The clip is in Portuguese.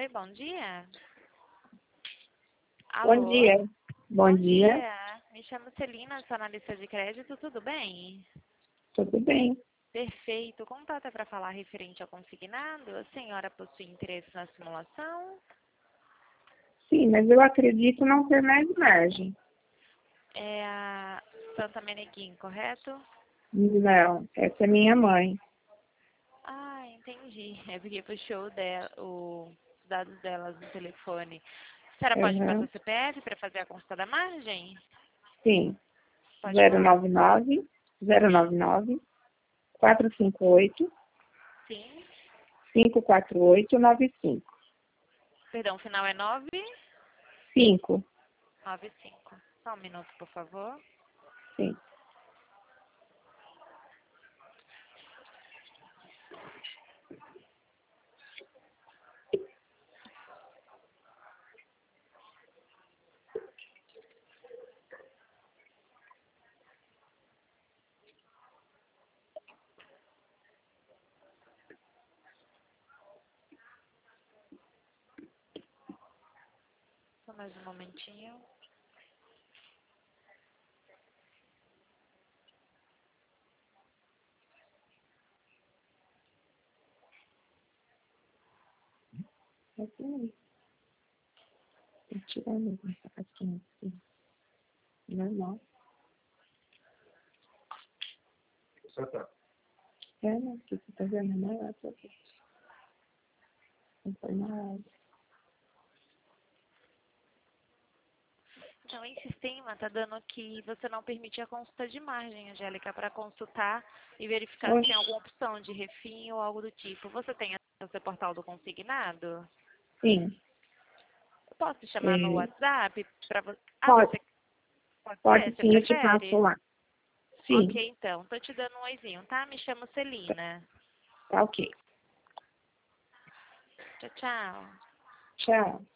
Oi, bom dia. Bom Alô? dia. Bom dia. Me chamo Celina, sou analista de crédito, tudo bem? Tudo bem? Perfeito. O contato é para falar referente ao consignado? A senhora possui interesse na simulação? Sim, mas eu acredito não ter mais margem. É a Santa Meneguim, correto? Não, essa é minha mãe. Ah, entendi. É porque puxou os dados delas no telefone. A senhora pode me passar Uhum. o CPF para fazer a consulta da margem? Sim, Pode falar. 099 Sim. 099 458 Sim. 54895. Perdão, o final é 5. 995. Só um minuto, por favor. Sim. Só mais um momentinho. Assim, tem que tirar mesmo essa casquinha aqui. Normal. É, né? Porque você tá vendo, né? Não foi nada. Então, em sistema, está dando que você não permite a consulta de margem, Angélica, para consultar e verificar se tem Oxe, alguma opção de refim ou algo do tipo. Você tem acesso ao portal do consignado? sim. Eu posso te chamar no É, WhatsApp para você. Ah, pode, você pode ser? pode Você sim, eu te passo prefere? lá. Sim, Ok, então. Tô te dando um oizinho, tá? Me chamo Celina. tá ok. Tchau, tchau. Tchau.